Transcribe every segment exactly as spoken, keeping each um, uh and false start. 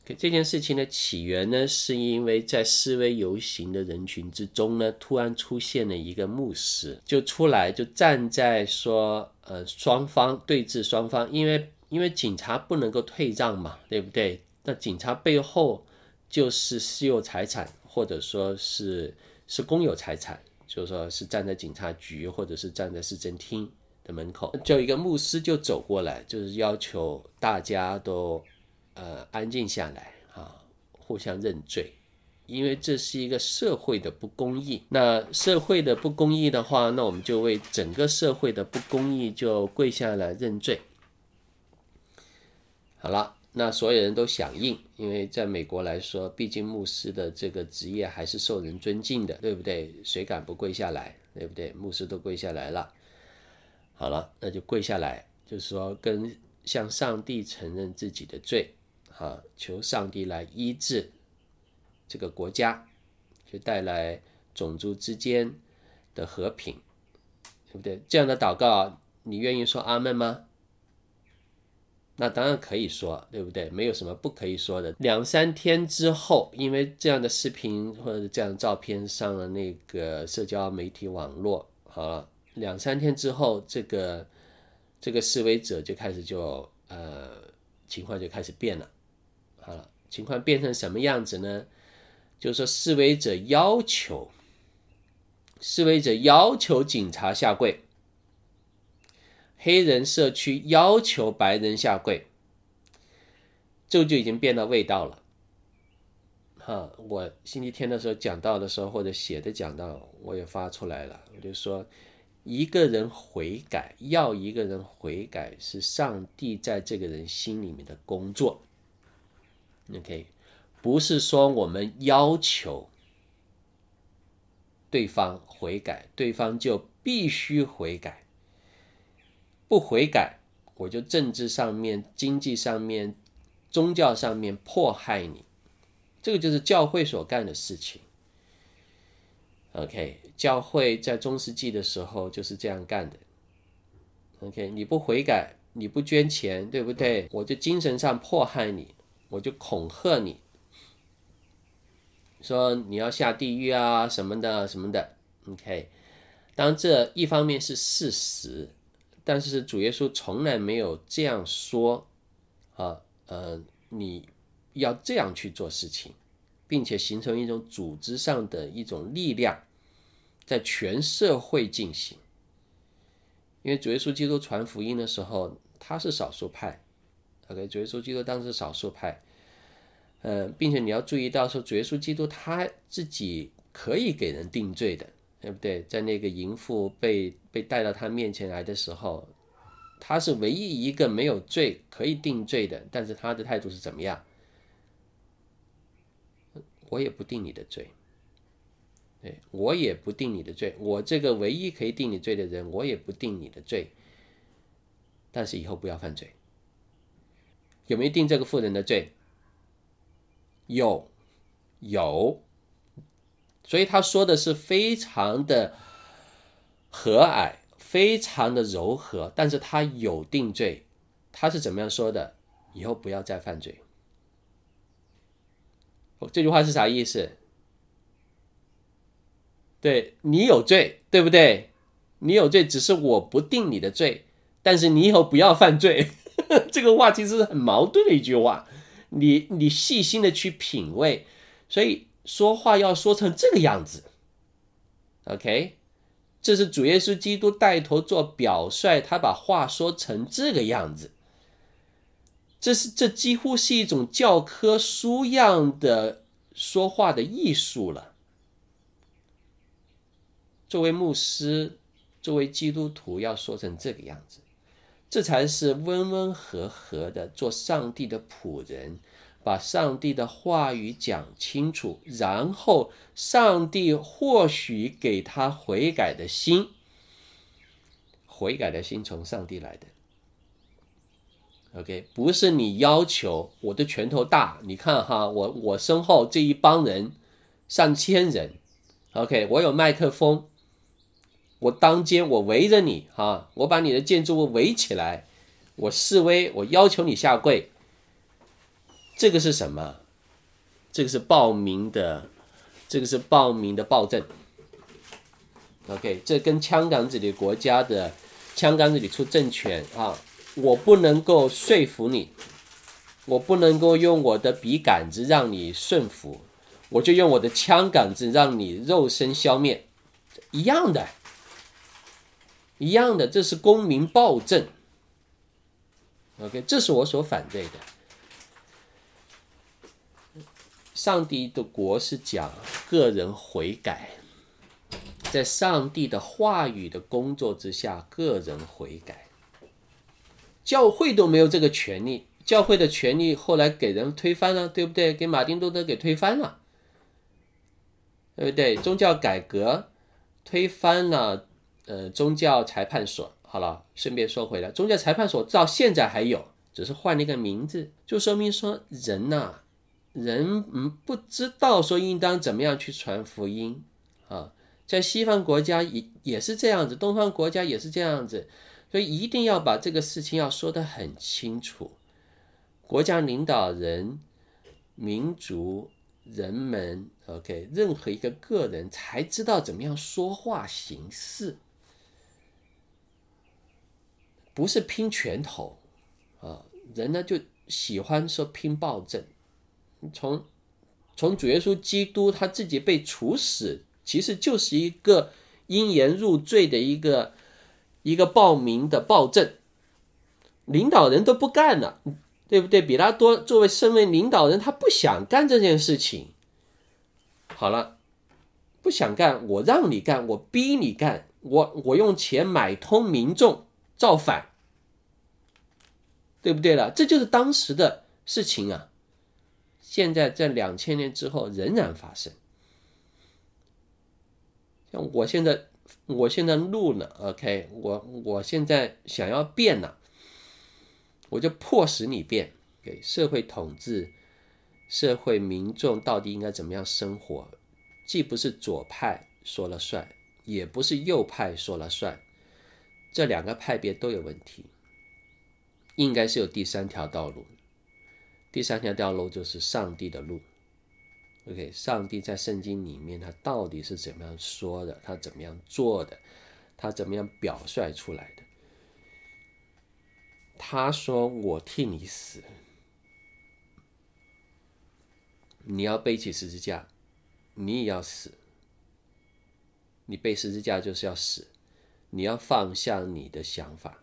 这件事情的起源呢，是因为在示威游行的人群之中呢，突然出现了一个牧师，就出来就站在说，呃，双方对峙双方，因为因为警察不能够退让嘛，对不对？那警察背后就是私有财产，或者说是是公有财产，就是说是站在警察局或者是站在市政厅的门口，就一个牧师就走过来，就是要求大家都呃安静下来啊，互相认罪，因为这是一个社会的不公义。那社会的不公义的话，那我们就为整个社会的不公义就跪下来认罪。好了，那所有人都响应，因为在美国来说，毕竟牧师的这个职业还是受人尊敬的，对不对？谁敢不跪下来，对不对？牧师都跪下来了。好了，那就跪下来，就是说跟向上帝承认自己的罪，啊，求上帝来医治这个国家，去带来种族之间的和平，对不对？这样的祷告，你愿意说阿们吗？那当然可以说，对不对？没有什么不可以说的。两三天之后，因为这样的视频或者这样的照片上了那个社交媒体网络，好了，两三天之后，这个这个示威者就开始就呃情况就开始变了。好了，情况变成什么样子呢？就是说示威者要求示威者要求警察下跪。黑人社区要求白人下跪，这就已经变了味道了。哈，我星期天的时候讲到的时候，或者写的讲到，我也发出来了。我就说，一个人悔改，要一个人悔改，是上帝在这个人心里面的工作。OK， 不是说我们要求对方悔改，对方就必须悔改。不悔改，我就政治上面、经济上面、宗教上面迫害你，这个就是教会所干的事情。OK， 教会在中世纪的时候就是这样干的。OK， 你不悔改，你不捐钱，对不对？我就精神上迫害你，我就恐吓你，说你要下地狱啊什么的什么的。OK， 当然这一方面是事实。但是主耶稣从来没有这样说啊，呃，你要这样去做事情，并且形成一种组织上的一种力量，在全社会进行。因为主耶稣基督传福音的时候，他是少数派 ，OK， 主耶稣基督当时是少数派，呃，并且你要注意到说，主耶稣基督他自己可以给人定罪的。对不对？在那个淫妇被被带到他面前来的时候，他是唯一一个没有罪可以定罪的，但是他的态度是怎么样？我也不定你的罪，对，我也不定你的罪，我这个唯一可以定你罪的人，我也不定你的罪，但是以后不要犯罪。有没有定这个妇人的罪？有，有。所以他说的是非常的和蔼，非常的柔和，但是他有定罪。他是怎么样说的？以后不要再犯罪。这句话是啥意思？对，你有罪，对不对？你有罪，只是我不定你的罪，但是你以后不要犯罪。这个话其实是很矛盾的一句话，你你细心的去品味，所以说话要说成这个样子。OK， 这是主耶稣基督带头做表率，他把话说成这个样子。这是这几乎是一种教科书样的说话的艺术了。作为牧师，作为基督徒，要说成这个样子，这才是温温和和的做上帝的仆人，把上帝的话语讲清楚，然后上帝或许给他悔改的心，悔改的心从上帝来的。OK， 不是你要求我的拳头大，你看哈，我我身后这一帮人上千人 ，OK， 我有麦克风，我当间我围着你哈，我把你的建筑物围起来，我示威，我要求你下跪。 这个是什么？这个是暴民的，这个是暴民的暴政。OK， 这跟香港这里国家的香港这里出政权啊，我不能够说服你，我不能够用我的笔杆子让你顺服，我就用我的枪杆子让你肉身消灭，一样的，一样的，这是公民暴政。OK， 这是我所反对的。上帝的国是讲个人悔改，在上帝的话语的工作之下，个人悔改。教会都没有这个权利，教会的权利后来给人推翻了，对不对？给马丁路德给推翻了，对不对？宗教改革推翻了呃宗教裁判所。好了，顺便说回来，宗教裁判所到现在还有，只是换了一个名字，就说明说人呐、啊。人嗯不知道说应当怎么样去传福音啊，在西方国家也也是这样子，东方国家也是这样子，所以一定要把这个事情要说得很清楚。国家领导人、民族、人们 ，OK， 任何一个个人才知道怎么样说话行事，不是拼拳头啊，人呢就喜欢说拼暴政。从从主耶稣基督他自己被处死，其实就是一个因言入罪的一个一个暴民的暴政，领导人都不干了，对不对？比拉多作为身为领导人，他不想干这件事情。好了，不想干，我让你干，我逼你干，我我用钱买通民众造反，对不对了？这就是当时的事情啊。现在在两千年之后仍然发生。像我现在，我现在录了 ，OK， 我我现在想要变了，我就迫使你变。给社会统治、社会民众到底应该怎么样生活，既不是左派说了算，也不是右派说了算，这两个派别都有问题，应该是有第三条道路。第三条道路就是上帝的路。OK， 上帝在圣经里面他到底是怎么样说的，他怎么样做的，他怎么样表率出来的。他说我替你死，你要背起十字架，你也要死，你背十字架就是要死，你要放下你的想法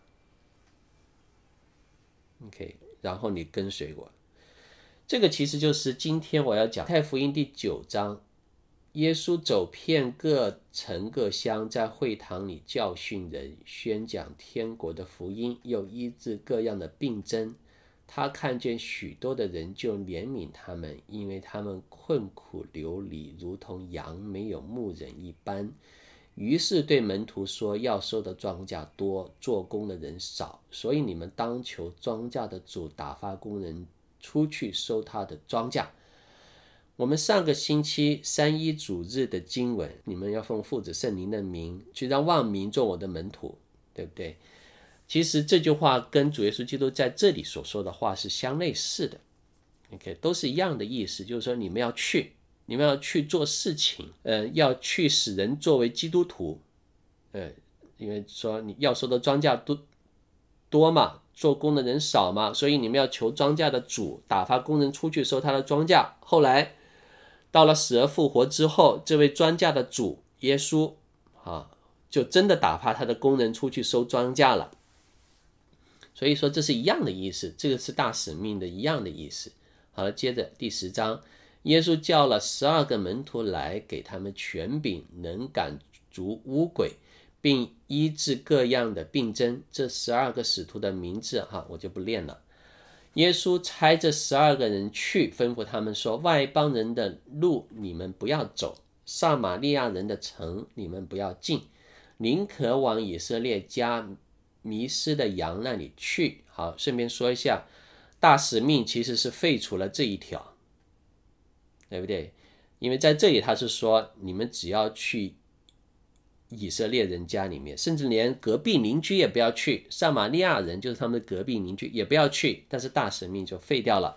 OK， 然后你跟随我。这个其实就是今天我要讲马太福音第九章，耶稣走遍各城各乡，在会堂里教训人，宣讲天国的福音，又医治各样的病症。他看见许多的人，就怜悯他们，因为他们困苦流离，如同羊没有牧人一般。于是对门徒说，要收的庄稼多，做工的人少，所以你们当求庄稼的主打发工人出去收他的庄稼。我们上个星期三一主日的经文，你们要奉父子圣灵的名去让万民做我的门徒，对不对？其实这句话跟主耶稣基督在这里所说的话是相类似的 OK， 都是一样的意思，就是说你们要去你们要去做事情，呃，要去使人作为基督徒，呃，因为说你要收的庄稼多多嘛，做工的人少嘛，所以你们要求庄稼的主打发工人出去收他的庄稼。后来到了死而复活之后，这位庄稼的主耶稣啊，就真的打发他的工人出去收庄稼了。所以说这是一样的意思，这个是大使命的一样的意思。好了，接着第十章，耶稣叫了十二个门徒来，给他们权柄，能赶逐污鬼，并医治各样的病症。这十二个使徒的名字哈，我就不念了。耶稣差这十二个人去，吩咐他们说，外邦人的路你们不要走，撒玛利亚人的城你们不要进，宁可往以色列家迷失的羊那里去。好，顺便说一下，大使命其实是废除了这一条，对不对？因为在这里他是说，你们只要去以色列人家里面，甚至连隔壁邻居也不要去，撒玛利亚人就是他们的隔壁邻居也不要去，但是大使命就废掉了。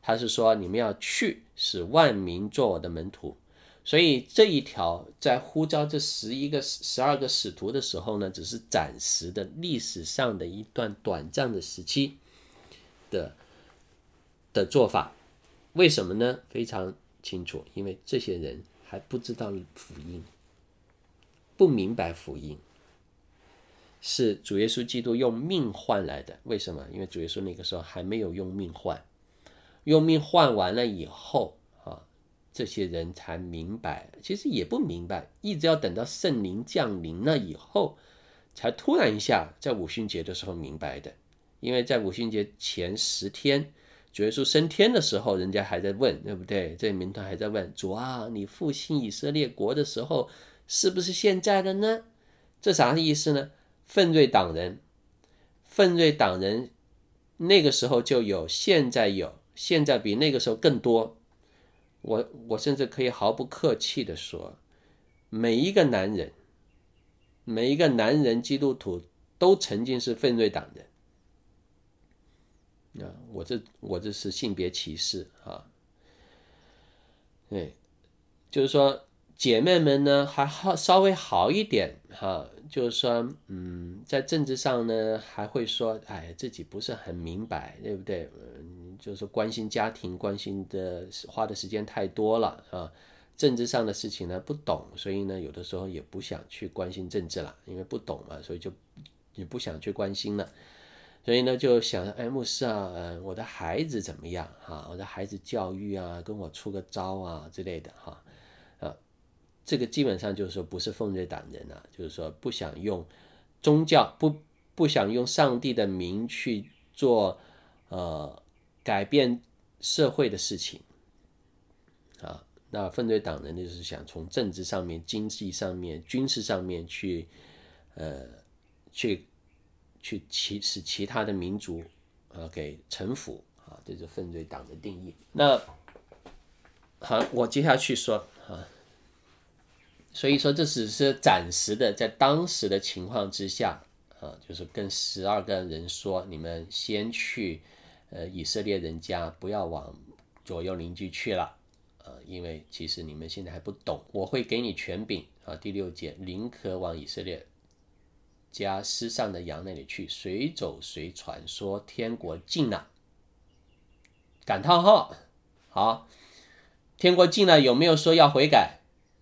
他是说你们要去，使万民做我的门徒。所以这一条在呼召这十一个、十二个使徒的时候呢，只是暂时的历史上的一段短暂的时期的的做法。为什么呢？非常清楚，因为这些人还不知道福音，不明白福音，是主耶稣基督用命换来的。为什么？因为主耶稣那个时候还没有用命换，用命换完了以后啊，这些人才明白，其实也不明白，一直要等到圣灵降临了以后，才突然一下在五旬节的时候明白的。因为在五旬节前十天，主耶稣升天的时候，人家还在问，对不对？这门徒还在问主啊，你复兴以色列国的时候，是不是现在的呢？这啥意思呢？奋锐党人，奋锐党人那个时候就有，现在有，现在比那个时候更多。我我甚至可以毫不客气地说，每一个男人，每一个男人基督徒都曾经是奋锐党人。啊，我这我这是性别歧视啊。对，就是说姐妹们呢还好稍微好一点哈，就是说嗯，在政治上呢还会说，哎，自己不是很明白，对不对？嗯，就是关心家庭，关心的花的时间太多了啊。政治上的事情呢不懂，所以呢有的时候也不想去关心政治了，因为不懂嘛，所以就也不想去关心了。所以呢，就想，哎，牧师啊，呃，我的孩子怎么样哈？我的孩子教育啊，跟我出个招啊之类的哈，啊，这个基本上就是说不是奋锐党人啊，就是说不想用宗教，不不想用上帝的名去做呃改变社会的事情啊。那奋锐党人就是想从政治上面、经济上面、军事上面去呃去。去其使其他的民族啊给臣服啊，这是奋锐党的定义。那好，我接下去说啊，所以说这只是暂时的，在当时的情况之下啊，就是跟十二个人说，你们先去呃以色列人家，不要往左右邻居去了啊，因为其实你们现在还不懂，我会给你权柄啊。第六节，宁可往以色列家失丧的羊那里去，随走随传，说天国近了。感叹号，好，天国近了，有没有说要悔改？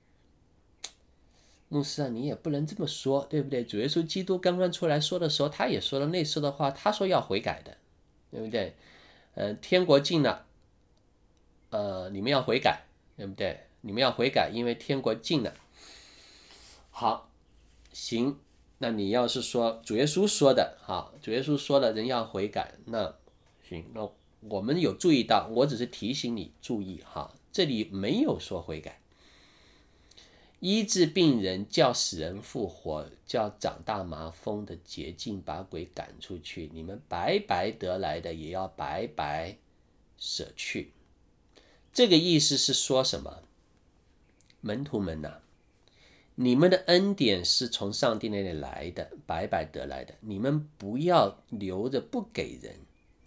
牧师啊，你也不能这么说，对不对？主耶稣基督刚刚出来说的时候，他也说了类似的话，他说要悔改的，对不对？呃，天国近了，呃，你们要悔改，对不对？你们要悔改，因为天国近了。好，行。那你要是说主耶稣说的，好，主耶稣说的人要悔改，那行，那我们有注意到，我只是提醒你注意哈，这里没有说悔改。医治病人，叫死人复活，叫长大麻风的洁净，把鬼赶出去，你们白白得来的也要白白舍去。这个意思是说什么？门徒们呐、啊，你们的恩典是从上帝那里来的，白白得来的，你们不要留着不给人。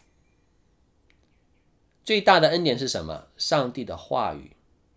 最大的恩典是什么？上帝的话语。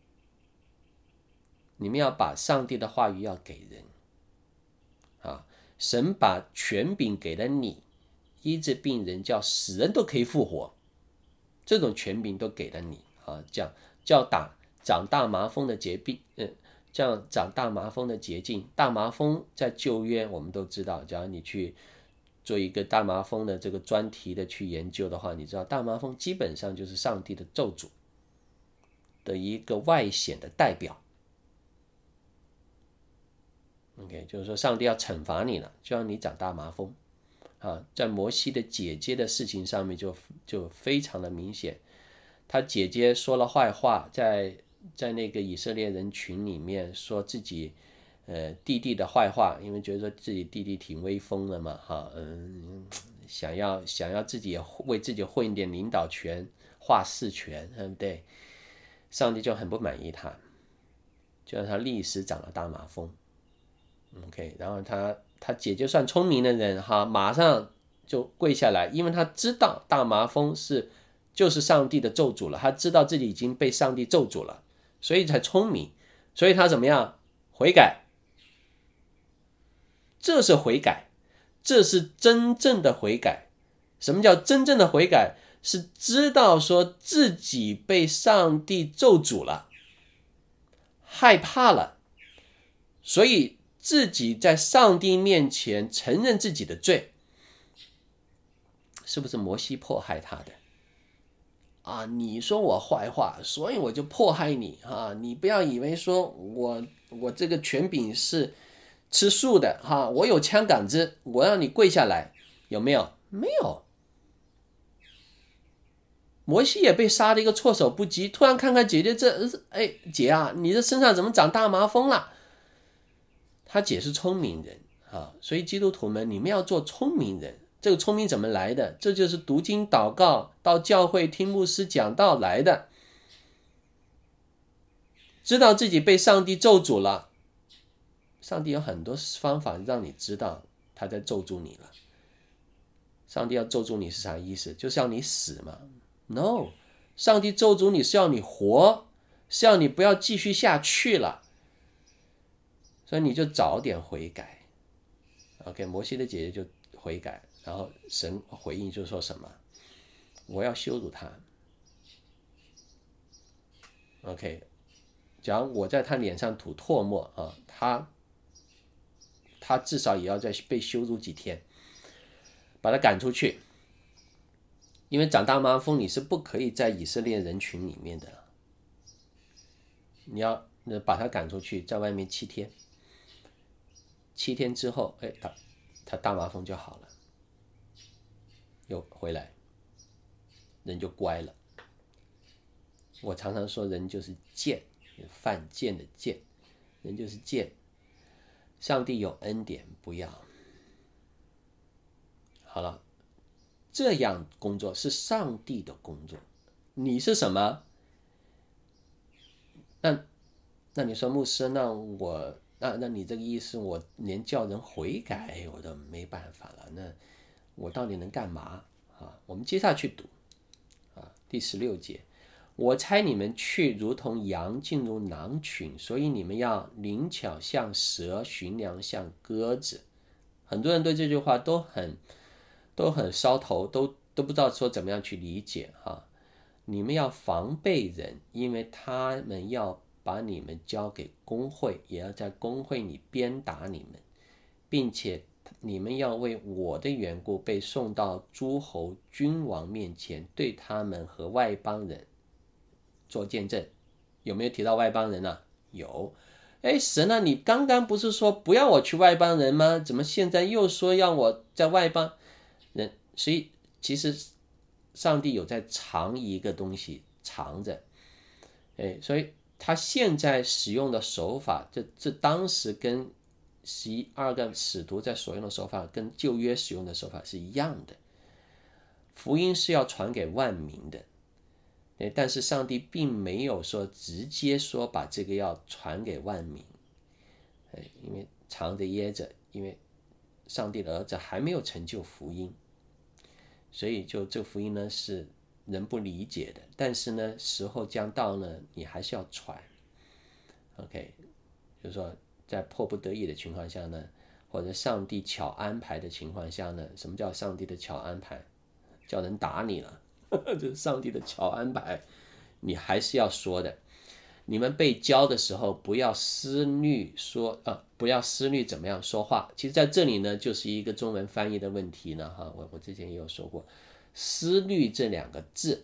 你们要把上帝的话语要给人啊！神把权柄给了你，医治病人，叫死人都可以复活，这种权柄都给了你啊！叫叫打长大麻风的疾病，嗯，叫长大麻风的捷径。大麻风在旧约我们都知道，假如你去做一个大麻风的这个专题的去研究的话，你知道大麻风基本上就是上帝的咒诅的一个外显的代表。OK， 就是说上帝要惩罚你了，就让你长大麻风啊。在摩西的姐姐的事情上面就就非常的明显，他姐姐说了坏话，在在那个以色列人群里面说自己呃弟弟的坏话，因为觉得说自己弟弟挺威风的嘛，哈，嗯，想要想要自己也为自己混一点领导权、话事权，对不对？上帝就很不满意他，就让他立时长了大麻风。OK， 然后他他姐姐算聪明的人哈，马上就跪下来，因为他知道大麻风是就是上帝的咒诅了，他知道自己已经被上帝咒诅了，所以才聪明，所以他怎么样？悔改。这是悔改，这是真正的悔改。什么叫真正的悔改？是知道说自己被上帝咒诅了，害怕了，所以自己在上帝面前承认自己的罪。是不是摩西迫害他的啊？你说我坏话，所以我就迫害你啊！你不要以为说我我这个权柄是吃素的哈，我有枪杆子，我让你跪下来，有没有？没有。摩西也被杀了一个措手不及，突然看看姐姐这，哎，姐啊，你这身上怎么长大麻风了？他姐是聪明人啊，所以基督徒们，你们要做聪明人。这个聪明怎么来的？这就是读经祷告，到教会听牧师讲道来的。知道自己被上帝咒诅了，上帝有很多方法让你知道他在咒诅你了。上帝要咒诅你是啥意思？就是要你死嘛？ No， 上帝咒诅你是要你活，是要你不要继续下去了，所以你就早点悔改。 OK， 摩西的姐姐就悔改，然后神回应就说什么？我要羞辱他。 OK， 假如我在他脸上吐唾沫啊，他他至少也要再被羞辱几天，把他赶出去。因为长大麻风你是不可以在以色列人群里面的，你要把他赶出去，在外面七天，七天之后，哎，他他大麻风就好了，又回来，人就乖了。我常常说，人就是贱，犯贱的贱，人就是贱。上帝有恩典，不要。好了，这样工作是上帝的工作，你是什么？那那你说牧师，那我那那你这个意思，我连叫人悔改我都没办法了，那我到底能干嘛啊？我们接下去读啊，第十六节，我差你们去，如同羊进入狼群，所以你们要灵巧像蛇，驯良像鸽子。很多人对这句话都很都很烧头，都都不知道说怎么样去理解哈。你们要防备人，因为他们要把你们交给公会，也要在公会里鞭打你们，并且你们要为我的缘故被送到诸侯君王面前，对他们和外邦人做见证。有没有提到外邦人啊？有。哎，神啊，你刚刚不是说不要我去外邦人吗？怎么现在又说要我在外邦人？所以其实上帝有在藏一个东西，藏着。哎，所以他现在使用的手法，这这当时跟十二个使徒在所用的手法，跟旧约使用的手法是一样的。福音是要传给万民的。但是上帝并没有说直接说把这个要传给万民，因为藏着掖着，因为上帝的儿子还没有成就福音，所以就这福音呢是人不理解的。但是呢，时候将到呢，你还是要传。OK， 就是说在迫不得已的情况下呢，或者上帝巧安排的情况下呢，什么叫上帝的巧安排？叫人打你了。这是上帝的巧安排，你还是要说的。你们被教的时候，不要思虑说啊，不要思虑怎么样说话。其实在这里呢，就是一个中文翻译的问题呢。哈，我我之前也有说过，思虑这两个字，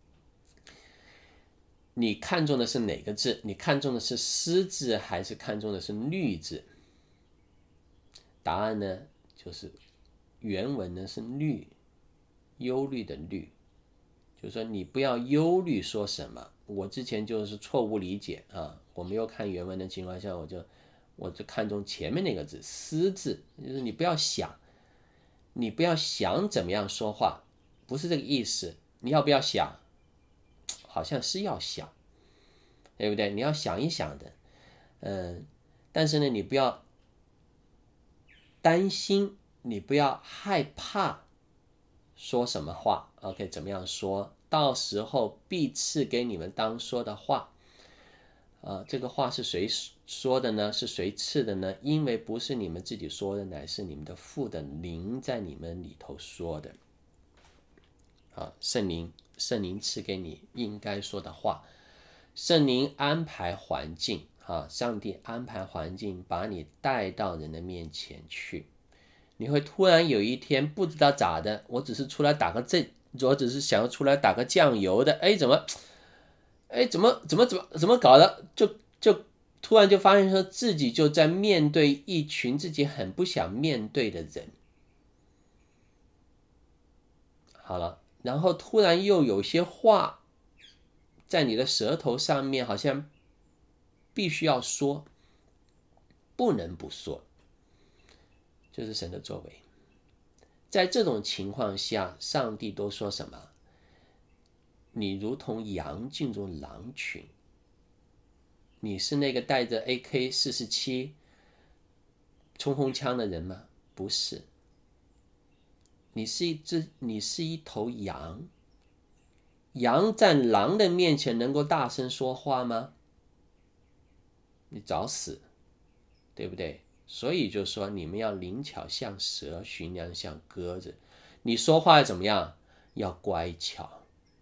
你看重的是哪个字？你看重的是思字，还是看重的是虑字？答案呢，就是原文呢是虑，忧虑的虑。就是说你不要忧虑说什么，我之前就是错误理解啊，我没有看原文的情况下，我就我就看重前面那个字思字，就是你不要想，你不要想怎么样说话，不是这个意思。你要不要想？好像是要想，对不对？你要想一想的，嗯，但是呢，你不要担心，你不要害怕说什么话 ，OK， 怎么样说？ 到时候必赐给你们当说的话。呃，这个话是谁说的呢？是谁赐的呢？因为不是你们自己说的，乃是你们的父的灵在你们里头说的。啊，圣灵，圣灵赐给你应该说的话，圣灵安排环境，啊，上帝安排环境，把你带到人的面前去。你会突然有一天不知道咋的，我只是出来打个这，我只是想要出来打个酱油的，哎，怎么？哎，怎么怎么怎么怎么搞的？就就突然就发现说自己就在面对一群自己很不想面对的人。好了，然后突然又有些话在你的舌头上面，好像必须要说，不能不说，就是神的作为。在这种情况下，上帝都说什么？你如同羊进入狼群。你是那个带着 A K 四十七 冲锋枪的人吗？不是。你是一只，你是一头羊。羊在狼的面前能够大声说话吗？你找死，对不对？所以就说你们要灵巧像蛇，驯良像鸽子。你说话要怎么样？要乖巧。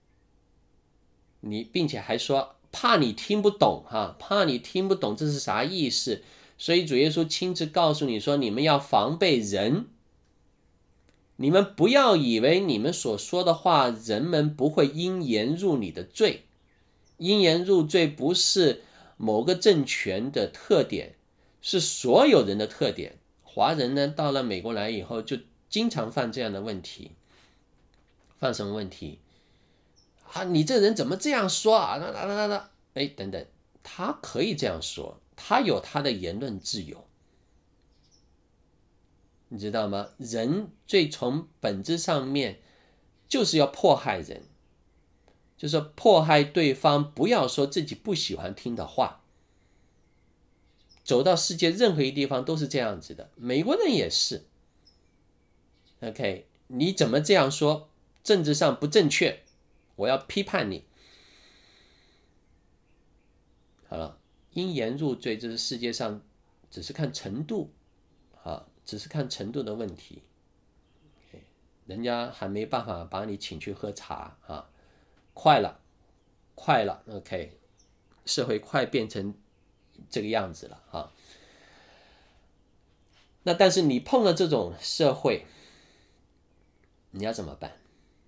你并且还说怕你听不懂哈，怕你听不懂这是啥意思？所以主耶稣亲自告诉你说，你们要防备人，你们不要以为你们所说的话，人们不会因言入你的罪。因言入罪不是某个政权的特点，是所有人的特点。华人呢，到了美国来以后，就经常犯这样的问题。犯什么问题？啊，你这人怎么这样说啊？那那那那，哎，等等，他可以这样说，他有他的言论自由，你知道吗？人最从本质上面就是要迫害人，就是迫害对方，不要说自己不喜欢听的话。走到世界任何一地方都是这样子的，美国人也是。OK， 你怎么这样说？政治上不正确，我要批判你。好了，因言入罪，这是世界上只是看程度，啊，只是看程度的问题。人家还没办法把你请去喝茶啊，快了，快了 ，OK， 社会快变成这个样子了啊。那但是你碰了这种社会，你要怎么办？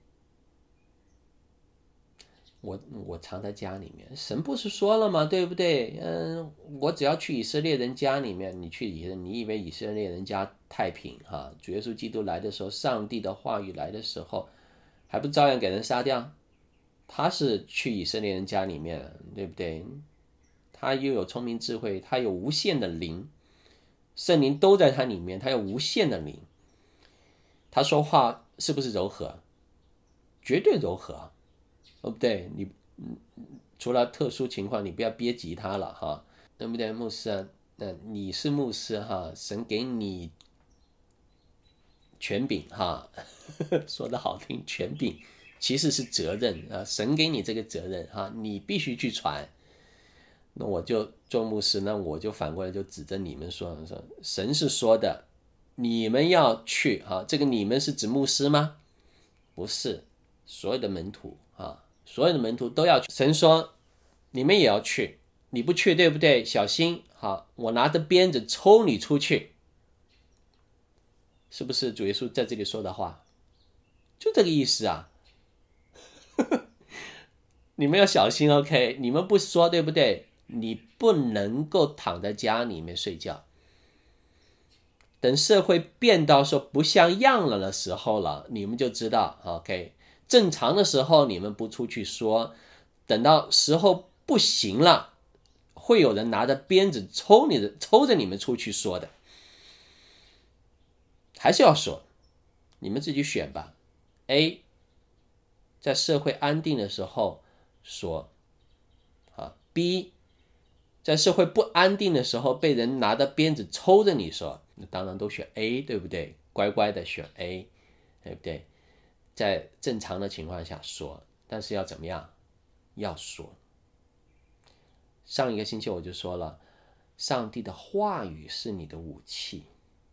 我我藏在家里面，神不是说了吗？对不对？嗯，我只要去以色列人家里面，你去以色，你以为以色列人家太平哈？主耶稣基督来的时候，上帝的话语来的时候，还不照样给人杀掉？他是去以色列人家里面，对不对？他又有聪明智慧，他有无限的灵，圣灵都在他里面，他有无限的灵。他说话是不是柔和？绝对柔和。对不对？你除了特殊情况，你不要憋吉他了哈，对不对？牧师啊，那你是牧师哈，神给你权柄哈，说的好听，权柄其实是责任啊，神给你这个责任哈，你必须去传。那我就做牧师，那我就反过来就指着你们说说，神是说的，你们要去哈，这个你们是指牧师吗？不是，所有的门徒啊。所有的门徒都要去，神说你们也要去，你不去对不对？小心，好，我拿着鞭子抽你出去，是不是主耶稣在这里说的话？就这个意思啊。你们要小心 OK， 你们不说对不对？你不能够躺在家里面睡觉，等社会变到说不像样了的时候了，你们就知道 OK。正常的时候你们不出去说，等到时候不行了，会有人拿着鞭子抽你的，抽着你们出去说的。还是要说，你们自己选吧。A， 在社会安定的时候说，啊 B， 在社会不安定的时候被人拿着鞭子抽着你说，那当然都选 A， 对不对？乖乖的选 A， 对不对？在正常的情况下说， 但是要怎么样？要说。上一个星期我就说了，上帝的话语是你的武器，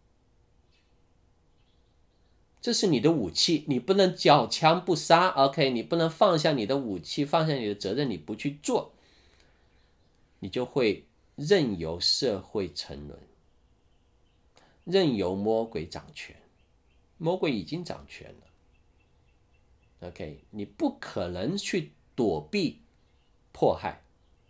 这是你的武器，你不能缴枪不杀 ，OK， 你不能放下你的武器，放下你的责任，你不去做，你就会任由社会沉沦，任由魔鬼掌权。魔鬼已经掌权了 ，OK， 你不可能去躲避迫害，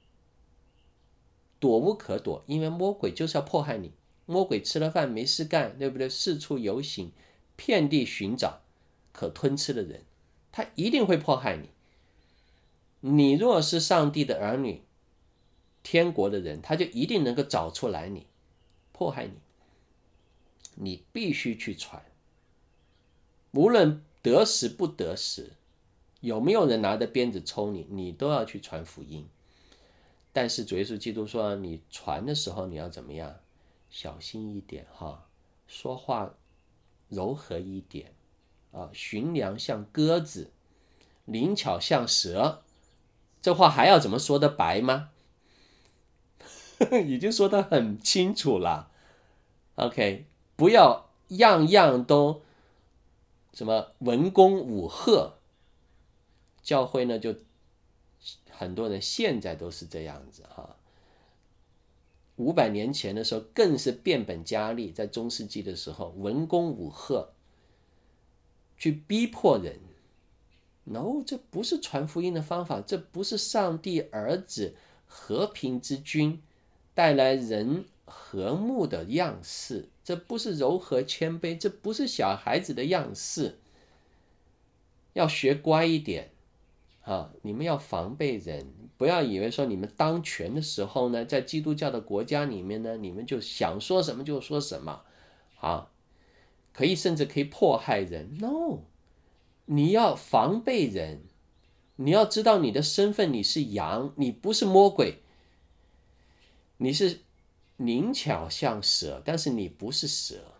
躲无可躲，因为魔鬼就是要迫害你。魔鬼吃了饭没事干，对不对？四处游行，遍地寻找可吞吃的人，他一定会迫害你。你若是上帝的儿女，天国的人，他就一定能够找出来你，迫害你。你必须去传，无论得时不得时，有没有人拿着鞭子抽你，你都要去传福音。但是主耶稣基督说，你传的时候你要怎么样？小心一点哈，说话柔和一点啊，驯良像鸽子，灵巧像蛇。这话还要怎么说得白吗？已经说得很清楚了。OK， 不要样样都什么文攻武吓。教会呢，就很多人现在都是这样子哈。五百年前的时候更是变本加厉，在中世纪的时候文攻武吓，去逼迫人。No， 这不是传福音的方法，这不是上帝儿子和平之君带来人和睦的样式，这不是柔和谦卑，这不是小孩子的样式。要学乖一点啊！你们要防备人，不要以为说你们当权的时候呢，在基督教的国家里面呢，你们就想说什么就说什么啊，可以甚至可以迫害人。No， 你要防备人，你要知道你的身份，你是羊，你不是魔鬼，你是灵巧像蛇，但是你不是蛇。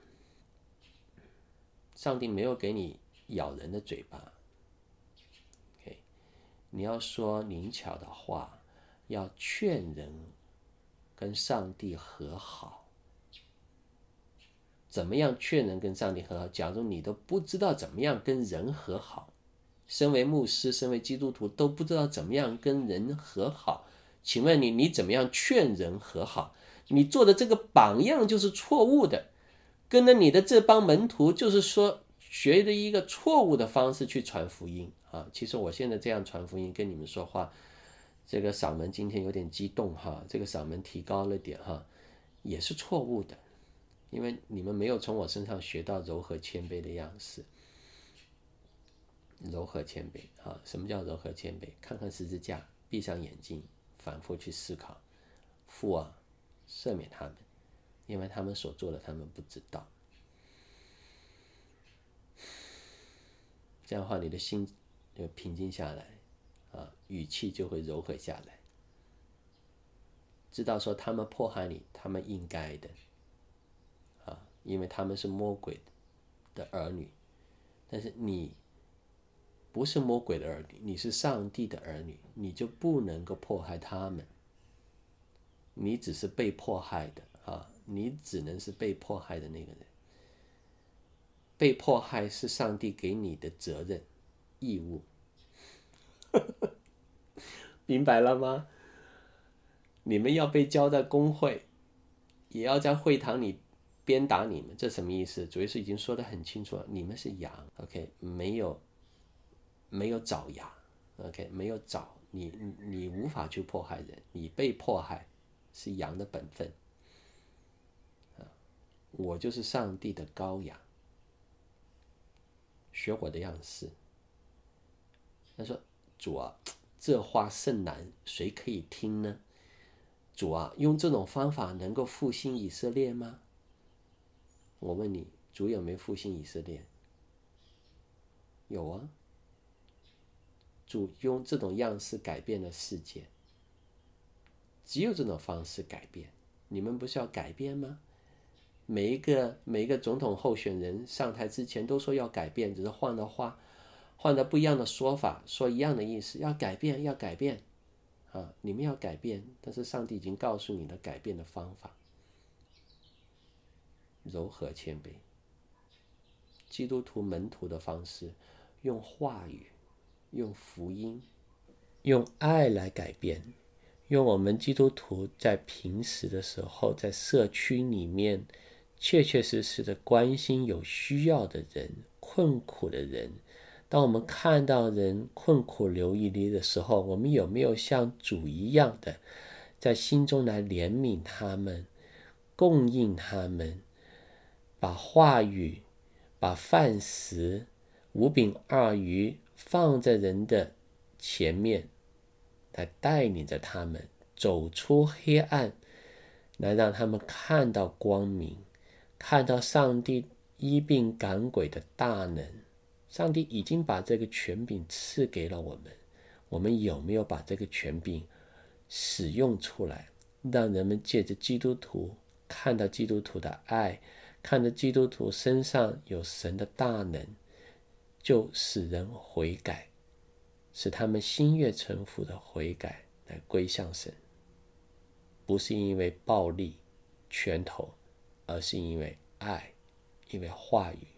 上帝没有给你咬人的嘴巴。你要说灵巧的话，要劝人跟上帝和好。怎么样劝人跟上帝和好？假如你都不知道怎么样跟人和好，身为牧师，身为基督徒都不知道怎么样跟人和好，请问你，你怎么样劝人和好？你做的这个榜样就是错误的，跟着你的这帮门徒就是说学的一个错误的方式去传福音啊！其实我现在这样传福音跟你们说话，这个嗓门今天有点激动哈，这个嗓门提高了点哈，也是错误的，因为你们没有从我身上学到柔和谦卑的样式。柔和谦卑啊，什么叫柔和谦卑？看看十字架，闭上眼睛，反复去思考，父啊，赦免他们，因为他们所做的他们不知道。这样的话，你的心就平静下来啊，语气就会柔和下来。知道说他们迫害你，他们应该的啊，因为他们是魔鬼的儿女。但是你不是魔鬼的儿女，你是上帝的儿女，你就不能够迫害他们。你只是被迫害的啊，你只能是被迫害的那个人。被迫害是上帝给你的责任、义务，明白了吗？你们要被交在公会，也要在会堂里鞭打你们，这什么意思？主耶稣已经说得很清楚了，你们是羊 ，OK， 没有没有爪牙 ，OK， 没有爪，你你无法去迫害人，你被迫害是羊的本分，我就是上帝的羔羊。学我的样式。他说：“主啊，这话甚难，谁可以听呢？主啊，用这种方法能够复兴以色列吗？”我问你，主有没有复兴以色列？有啊。主用这种样式改变了世界，只有这种方式改变。你们不是要改变吗？每一个每一个总统候选人上台之前都说要改变，只是换了话换了不一样的说法，说一样的意思，要改变，要改变啊！你们要改变，但是上帝已经告诉你了改变的方法，柔和谦卑。基督徒门徒的方式，用话语，用福音，用爱来改变，用我们基督徒在平时的时候，在社区里面确确实实的关心有需要的人、困苦的人。当我们看到人困苦流离的时候，我们有没有像主一样的在心中来怜悯他们，供应他们，把话语、把饭食、五饼二鱼放在人的前面，来带领着他们走出黑暗，来让他们看到光明，看到上帝医病赶鬼的大能。上帝已经把这个权柄赐给了我们，我们有没有把这个权柄使用出来，让人们借着基督徒看到基督徒的爱，看着基督徒身上有神的大能，就使人悔改，使他们心悦诚服的悔改，来归向神。不是因为暴力拳头，而是因为爱，因为话语，